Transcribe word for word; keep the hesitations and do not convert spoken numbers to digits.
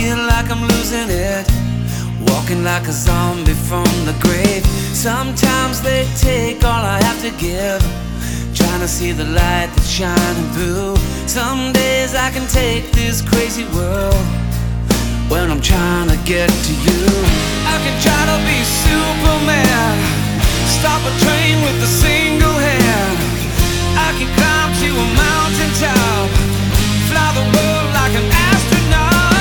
feel like I'm losing it, walking like a zombie from the grave. Sometimes they take all I have to give, trying to see the light that's shining through. Some days I can take this crazy world when I'm trying to get to you. I can try to be Superman, stop a train with the